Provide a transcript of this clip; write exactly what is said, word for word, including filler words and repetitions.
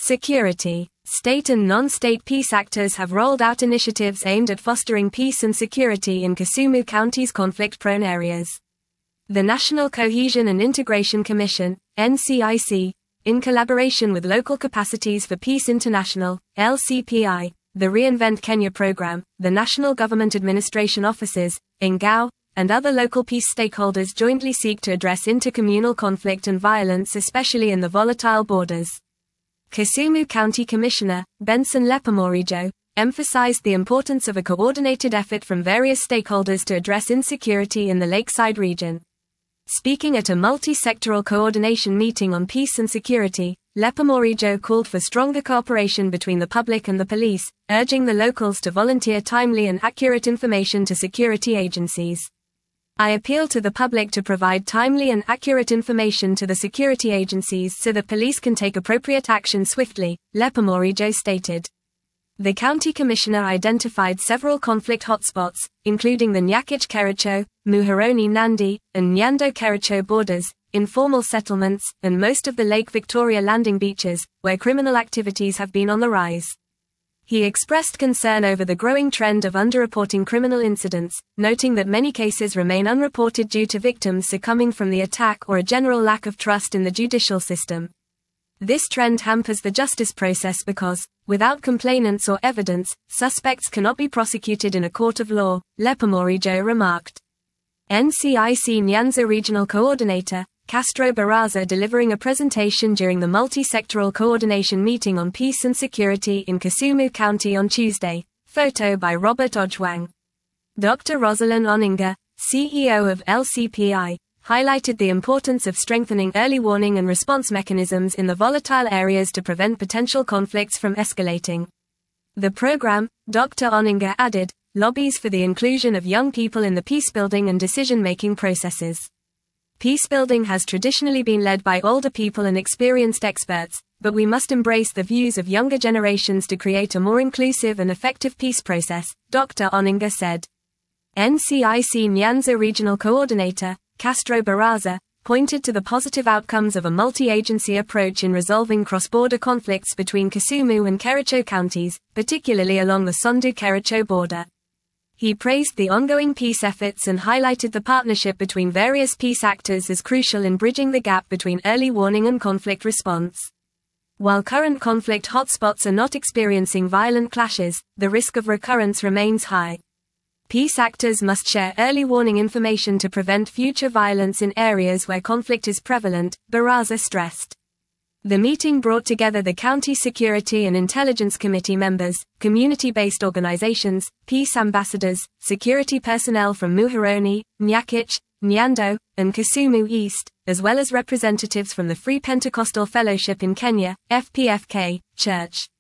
Security. State and non-state peace actors have rolled out initiatives aimed at fostering peace and security in Kisumu County's conflict-prone areas. The National Cohesion and Integration Commission, N C I C, in collaboration with Local Capacities for Peace International, L C P I, the Reinvent Kenya program, the National Government Administration Offices, Ingao, and other local peace stakeholders jointly seek to address intercommunal conflict and violence, especially in the volatile borders. Kisumu County Commissioner, Benson Lepamorijo, emphasized the importance of a coordinated effort from various stakeholders to address insecurity in the Lakeside region. Speaking at a multi-sectoral coordination meeting on peace and security, Lepamorijo called for stronger cooperation between the public and the police, urging the locals to volunteer timely and accurate information to security agencies. I appeal to the public to provide timely and accurate information to the security agencies so that police can take appropriate action swiftly, Lepamorijo stated. The county commissioner identified several conflict hotspots, including the Nyakich-Kericho, Muhoroni-Nandi, and Nyando-Kericho borders, informal settlements, and most of the Lake Victoria landing beaches, where criminal activities have been on the rise. He expressed concern over the growing trend of underreporting criminal incidents, noting that many cases remain unreported due to victims succumbing from the attack or a general lack of trust in the judicial system. This trend hampers the justice process because, without complainants or evidence, suspects cannot be prosecuted in a court of law, Lepamorijo remarked. N C I C Nyanza Regional Coordinator, Castro Barraza, delivering a presentation during the multi-sectoral coordination meeting on peace and security in Kisumu County on Tuesday. Photo by Robert Ojwang. Doctor Rosalind Oninga, C E O of L C P I, highlighted the importance of strengthening early warning and response mechanisms in the volatile areas to prevent potential conflicts from escalating. The program, Doctor Oninga added, lobbies for the inclusion of young people in the peacebuilding and decision-making processes. Peacebuilding has traditionally been led by older people and experienced experts, but we must embrace the views of younger generations to create a more inclusive and effective peace process, Doctor Oninga said. N C I C Nyanza Regional Coordinator, Castro Barraza, pointed to the positive outcomes of a multi-agency approach in resolving cross-border conflicts between Kisumu and Kericho counties, particularly along the Sondu-Kericho border. He praised the ongoing peace efforts and highlighted the partnership between various peace actors as crucial in bridging the gap between early warning and conflict response. While current conflict hotspots are not experiencing violent clashes, the risk of recurrence remains high. Peace actors must share early warning information to prevent future violence in areas where conflict is prevalent, Barraza stressed. The meeting brought together the County Security and Intelligence Committee members, community-based organizations, peace ambassadors, security personnel from Muhoroni, Nyakich, Nyando, and Kisumu East, as well as representatives from the Free Pentecostal Fellowship in Kenya, F P F K, Church.